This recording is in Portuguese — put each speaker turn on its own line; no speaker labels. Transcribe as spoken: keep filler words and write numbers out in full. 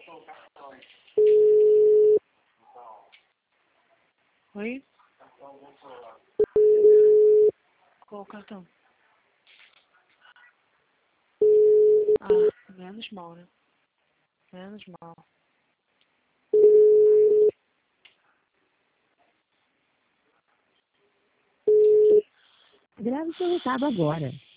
Oi? Qual o cartão? Ah, menos mal, né? Menos mal.
Grave seu recado agora.